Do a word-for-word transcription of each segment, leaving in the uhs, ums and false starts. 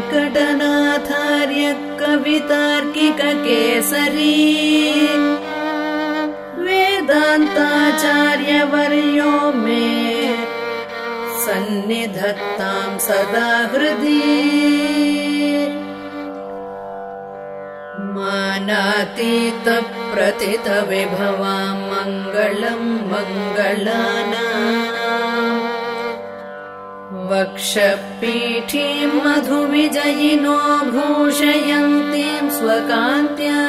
वेङ्कटनाथार्य कवितार्किककेसरी वेदान्ताचार्यवर्यो मे सन्निधत्तां सदा हृदि। मानातीतप्रथितविभवां मङ्गलं मङ्गलानाम् वक्षपीठीं मधुविजयिनो भूषयन्तीं स्वकान्त्या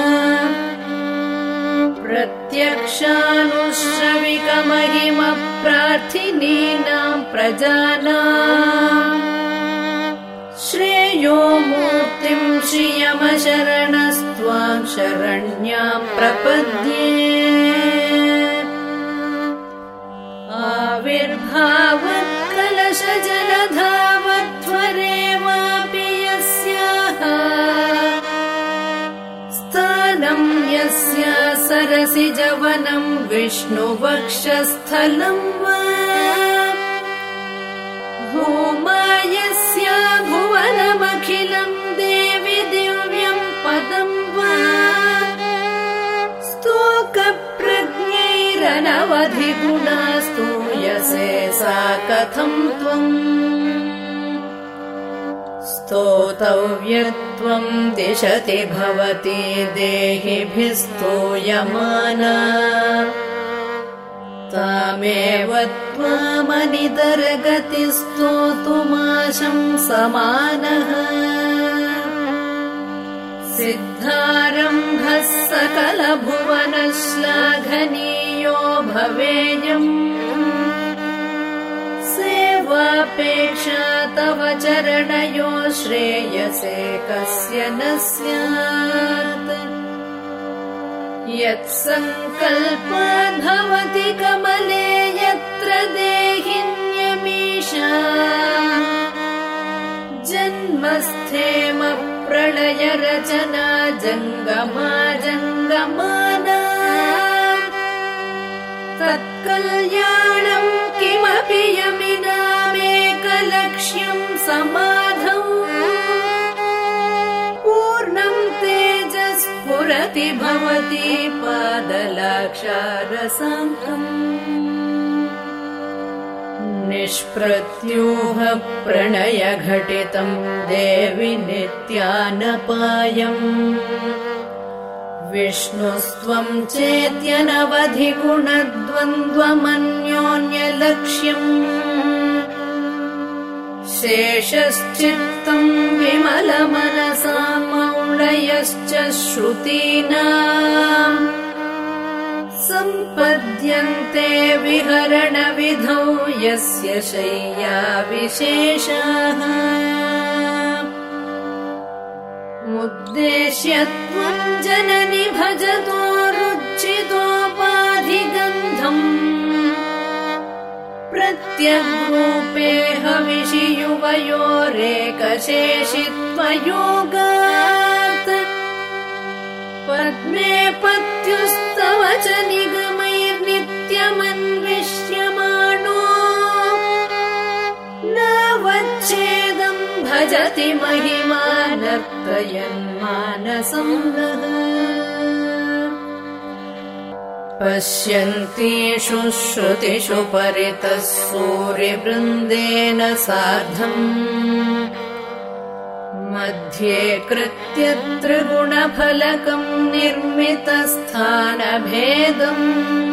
प्रत्यक्षानुश्रविकमहिमप्रार्थिनीनां प्रजानां श्रेयो मूर्तिं श्रियमशरणस्त्वां शरण्यां प्रपद्ये। आविर्भावत्कलशजलधावध्वरेवापि यस्याः स्थानं यस्य सरसिजवनं विष्णुवक्षस्थलं वा भूमायस्य भुवनमखिलं देवि दिव्यं पदं वा स्तोकप्रज्ञैरनवधिगुणा स्तूयसे सा कथं त्वम् स्तोतव्यत्वं दिशति भवति देहिभिः स्तूयमाना तामेव त्वामनितरगतिस्तोतुमाशं समानः। सिद्धारम्भः सकलभुवनश्लाघनीयो भवेयम् सेवापेक्षा तव चरणयो श्रेयसे कस्य न स्यात्। यत्सङ्कल्पो भवति कमले यत्र देहिन्यमीशा जन्मस्थेम प्रलयरचना जङ्गमा जङ्गमाना तत्कल्याणं किमपि यमिनामेकलक्ष्यं समाधौ पूर्णं तेजस्फुरति भवति पादलाक्षारसाङ्कम्। निष्प्रत्यूह प्रणयघटितं देवि नित्यानपायम् विष्णुस्त्वं चेत्यनवधिगुणद्वन्द्वमन्योन्यलक्ष्यम् शेषश्चित्तं विमलमनसां मौळयश्च श्रुतीनाम् सम्पद्यन्ते विहरणविधौ यस्य शय्या विशेषाः उद्देश्य त्वं जननि भजतो रुचितोपाधिगन्धम् प्रत्यग्रूपे हविषि युवयोरेकशेषित्वयोगात् पद्मे पत्युस्तव च निगमैर्नित्यमन्विष्यमाणो न वच्छेदं भजति महिमानर्तयन्मानसं नः। पश्यन्तीषु श्रुतिषु परितः सूर्यवृन्देन सार्धम् मध्ये कृत्य त्रिगुणफलकं निर्मितस्थानभेदम्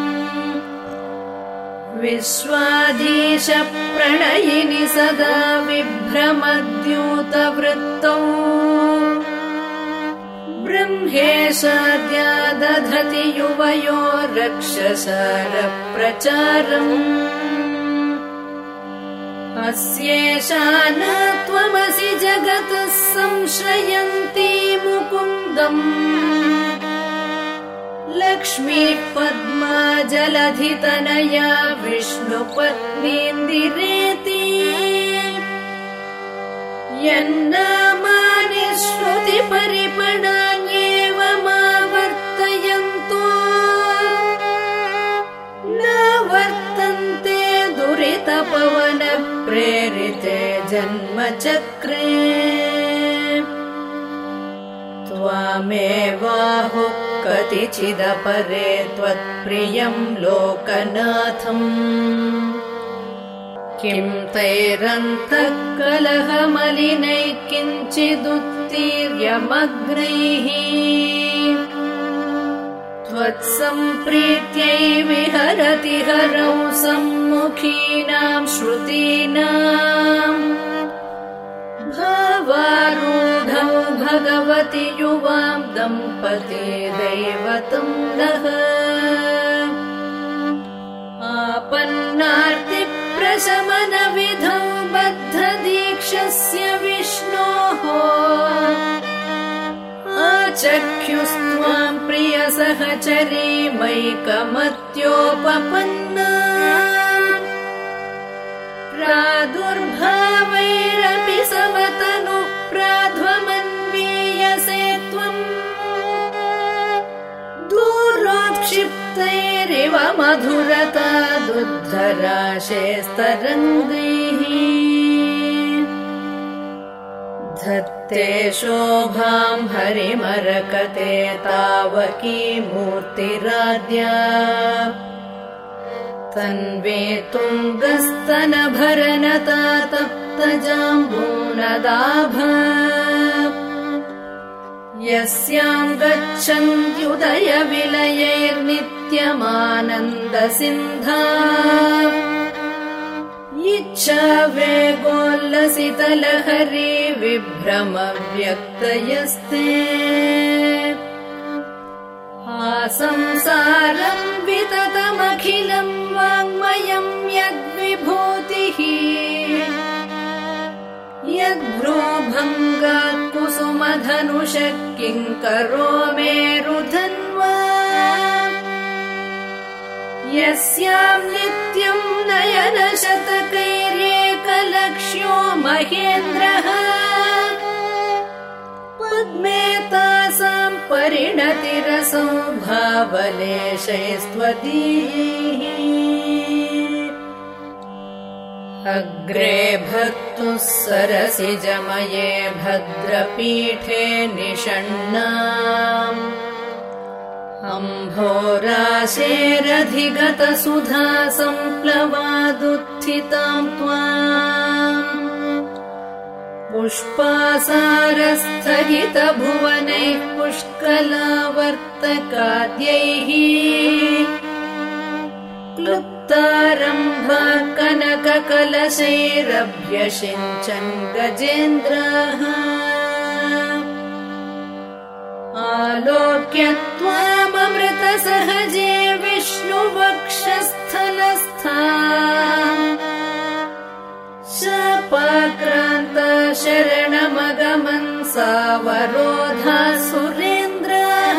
विश्वाधीश प्रणयिनि सदा विभ्रमद्यूतवृत्तौ ब्रह्मेशाद्या दधति युवयो रक्षसारप्रचारम् अस्येषा न त्वमसि जगतः संश्रयन्ती मुकुन्दम् लक्ष्मीः पद्मा जलधितनया विष्णुपत्नीन्दिरेति यन्नामानि श्रुतिपरिपणान्येवमावर्तयन्तो न वर्तन्ते दुरितपवन प्रेरिते जन्मचक्रे। मामेवाहुः कतिचिदपरे त्वत्प्रियम् लोकनाथम् किं तैरन्तः कलहमलिनैः किञ्चिदुत्तीर्यमग्नैः त्वत्सम्प्रीत्यै विहरति हरौ सम्मुखीनां श्रुतीनाम् भावारूढौ भगवति युवां दम्पती दैवतं नः आपन्नार्तिप्रशमनविधौ बद्धदीक्षस्य विष्णोः आचख्युस्त्वां प्रियसहचरीमैकमत्योपपन्ना प्रादुर्भावैरपि समतनुः प्राध्वमन्वीयसे त्वम् दूरोत्क्षिप्तैरिव मधुरता दुद्धराशेस्तरङ्गैः धत्ते शोभां हरिमरकते तावकी मूर्तिराद्या तन्वे तुङ्गस्तनभरनता तप्तजाम्बूनदाभा यस्यां गच्छन्त्युदयविलयैर्नित्यमानन्दसिन्धा इच्छा वेगोल्लसितलहरी विभ्रमव्यक्तयस्ते आसंसारं विततमखिलं वाङ्मयं यद्विभूतिः यद्भ्रूभङ्गात् कुसुमधनुषः किङ्करो मेरुधन्वा यस्यां नित्यं नयनशतकैर्येकलक्ष्यो महेन्द्रः पद्मे तासां परिणतिरसौ भावलेशैस्त्वदीयैः अग्रे भर्तुः सरसिजमये भद्रपीठे निषण्णाम् अम्भोराशेरधिगतसुधा सम्प्लवादुत्थितां त्वाम् पुष्पासारस्थगितभुवनैः पुष्कलावर्तकाद्यैः क्लुप्तारम्भा कनककलशैरभ्यषिञ्चन् गजेन्द्राः आलोक्य त्वाममृतसहजे विष्णुवक्षस्थलस्था शापाक्रान्ता शरणमगमन् सावरोधा सुरेन्द्राः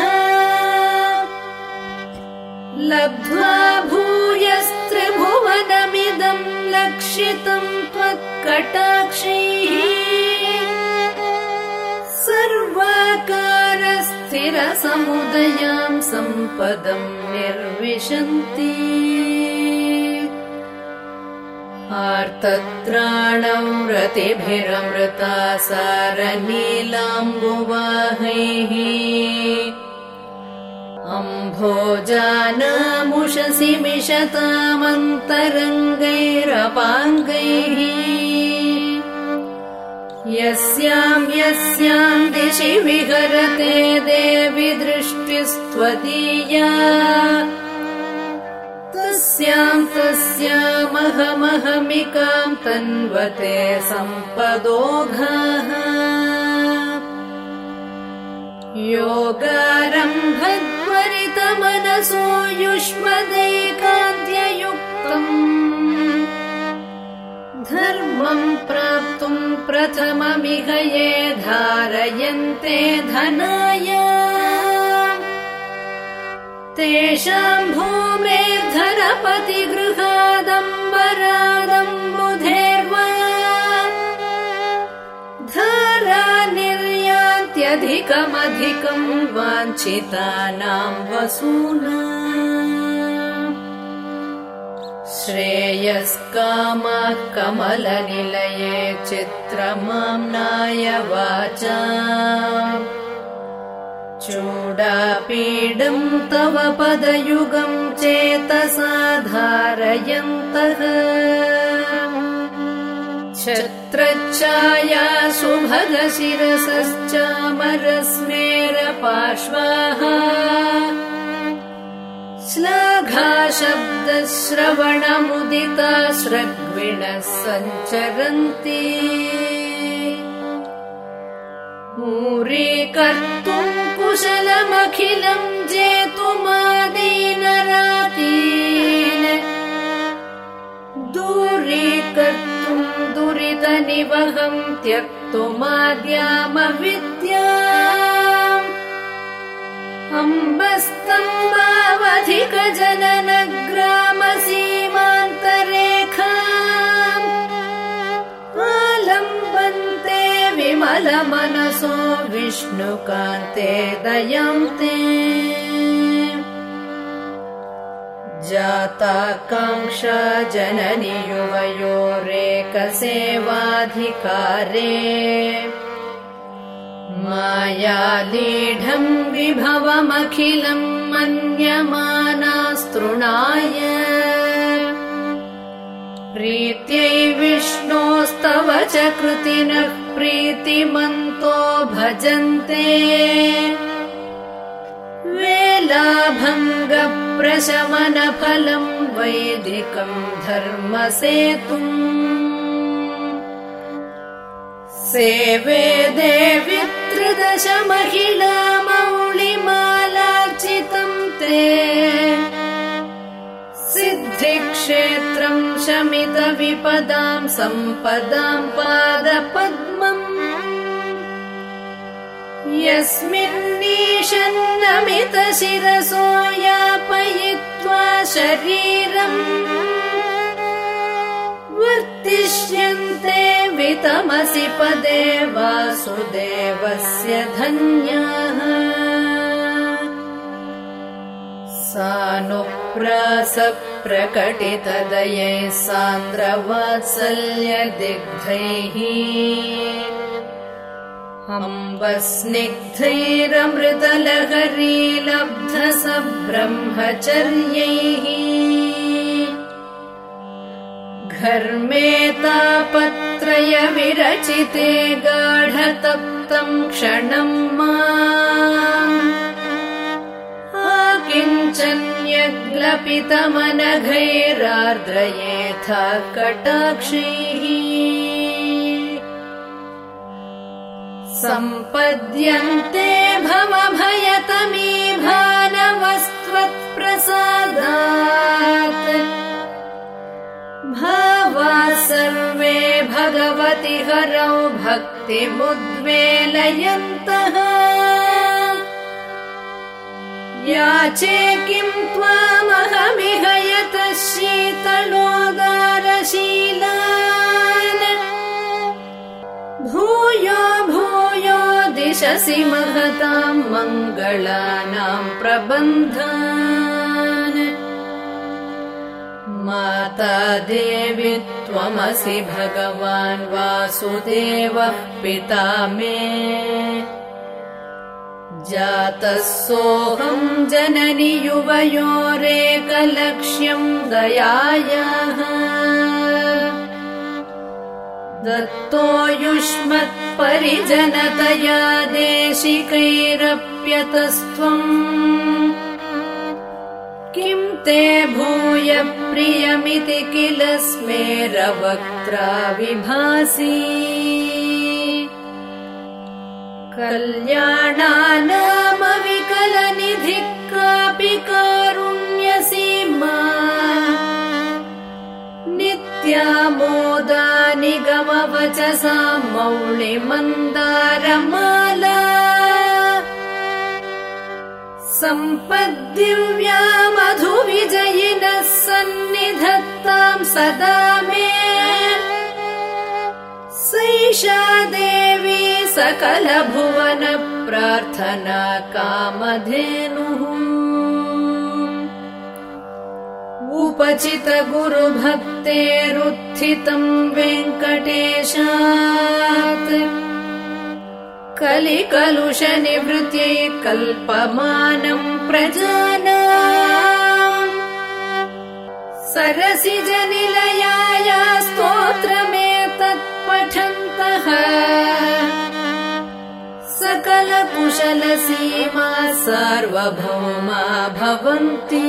लब्ध्वा भूयस्त्रिभुवनमिदं लक्षितं त्वत्कटाक्षैः सर्वाकारस्थिरसमुदयां सम्पदं निर्विशन्ति आर्तत्राणं रतिभिरमृता सारनीलाम्बुवाहैः अम्भोजानामुषसि मिषतामन्तरङ्गैरपाङ्गैः यस्यां यस्यां दिशि विहरते देवि दृष्टिस्त्वदीया तस्यां तस्यामहमहमिकां तन्वते सम्पदोघाः योगारम्भत्वरितमनसो युष्मदैकान्त्ययुक्तम् धर्मं प्राप्तुं प्रथममिह ये धारयन्ते धनाय तेषां भूमेर्धनपतिगृहादम्बरादम्बुधेर्वा धारा निर्यान्त्यधिकमधिकं वाञ्छितानां वसूनाम् श्रेयस्कामः कमलनिलये चित्रमाम्नाय वाचा चूडापीडम् तव पदयुगम् चेतसा धारयन्तः छत्रच्छाया सुभगशिरसश्चामरस्मेरपार्श्वाः श्लाघाशब्दश्रवणमुदिता स्रग्विणः सञ्चरन्ति मूरीकर्तुम् कुशलमखिलम् जेतुमादीनरातीन् दूरीकर्तुम् दुरितनिवहम् त्यक्तुमाद्यामविद्याम् अम्बस्तम्भावधिकजननग्रामसीमान्तरेखाम् आलम्बन्ते विमलमनसो विष्णुकान्ते दयान्ते जाताकाङ्क्षा जननि युवयोरेकसेवाधिकारे मायालीढम् विभवमखिलम् मन्यमानास्तृणाय प्रीत्यै विष्णोस्तव च कृतिनः प्रीतिमन्तो भजन्ते वेलाभङ्गप्रशमनफलम् वैदिकम् धर्मसेतुम् सेवे देवि त्रिदश महिला मौलिमालार्चितम् ते सिद्धिक्षेत्रम् शमितविपदाम् सम्पदाम् पादपद्मम् यस्मिन्नीशन्नमितशिरसो यापयित्वा शरीरम् वर्तिष्यन्ते वितमसि पदे वासुदेवस्य धन्याः सानुप्रासप्रकटितदयैः सान्द्रवात्सल्यदिग्धैः अम्बस्निग्धैरमृतलहरीलब्धसब्रह्मचर्यैः घर्मेतापत्रय विरचिते गाढतप्तम् क्षणम् माम् आकिञ्चन्यग्लपितमनघैरार्द्रयेथा कटाक्षैः सम्पद्यन्ते भवभयतमीभानवस्त्वत्प्रसादात् भावा सर्वे भगवति हरौ भक्तिमुद्वेलयन्तः याचे किम् त्वामहमिह यतः शीतलोदारशीलान् भूयो भूयो दिशसि महताम् मङ्गलानाम् प्रबन्धान् माता देवी त्वमसि भगवान् वासुदेवः पिता मे जातः सोऽहम् जननि युवयोरेकलक्ष्यम् दयायाः दत्तो युष्मत्परिजनतया देशिकैरप्यतस्त्वम् किम् ते भूय प्रियमिति किल स्मेरवक्त्रा विभासि कल्याणानामविकलनिधिः कापि कारुण्यसीमा नित्यामोदा निगमवचसा मौलिमन्दारमाला सम्पद्दिव्या मधुविजयिनः सन्निधत्ताम् सदा मे सैषा देवी सकलभुवन प्रार्थना कामधेनुः उपचित गुरुभक्तेरुत्थितम् वेङ्कटेशात् कलिकलुषनिवृत्यै कल्पमानम् प्रजानाम् सरसिजनिलयाय स्तोत्रमेतत् पठन्तः सकलकुशलसीमा सार्वभौमा भवन्ति।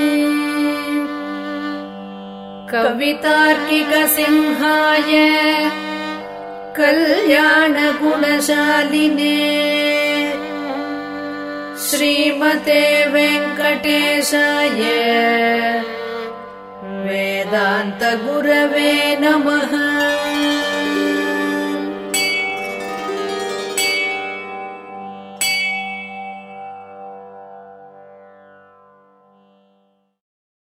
कवितार्किकसिंहाय कल्याणगुणशालिने श्रीमते वेङ्कटेशाय वेदान्तगुरवे नमः।